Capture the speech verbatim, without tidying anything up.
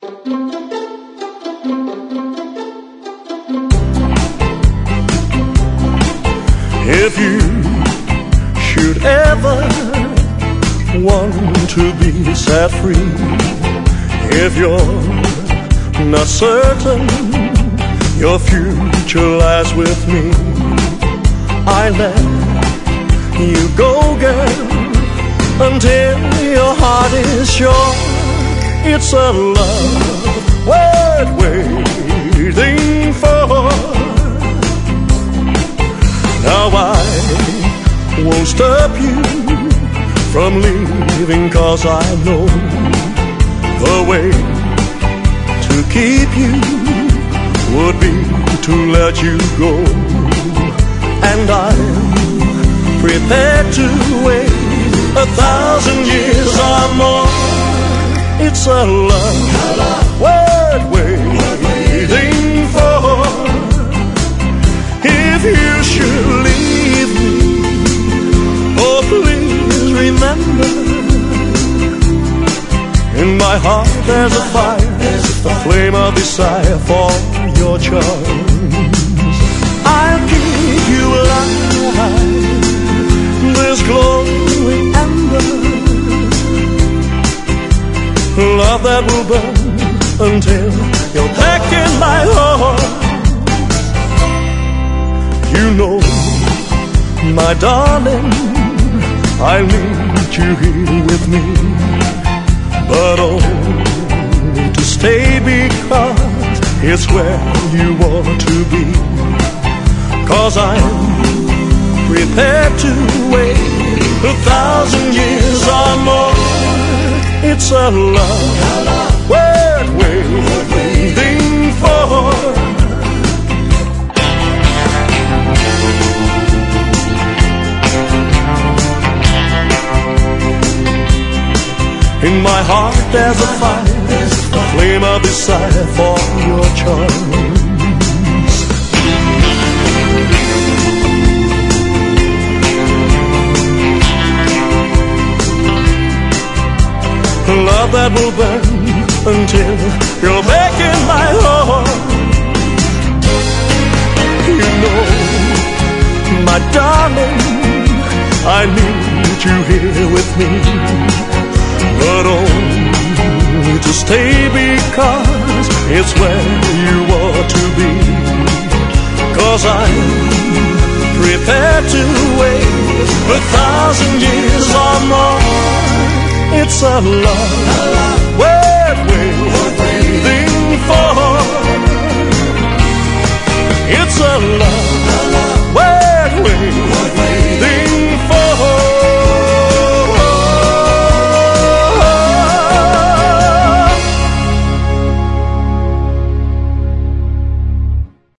If you should ever want to be set free, if you're not certain your future lies with me, I let you go, girl, until your heart is sure it's a love worth waiting for. Now I won't stop you from leaving, 'cause I know the way to keep you would be to let you go. And I'm prepared to wait a thousand years or more. It's a love worth waiting for. If you should leave me, oh please remember, in my heart there's a fire, a flame of desire for your charms. I'll keep you alive, this glowing ember, love that will burn until you're back in my heart. You know, my darling, I need you here with me, but only to stay, because it's where you want to be. 'Cause I'm prepared to wait a thousand years or more. It's a love worth waiting for. In my heart there's a fire, a flame of desire for your charms. Love that will burn until you're back in my heart. You know, my darling, I need you here with me, but only to stay, because it's where you ought to be. 'Cause I'm prepared to wait a thousand years or more. It's a love worth waiting for. It's a love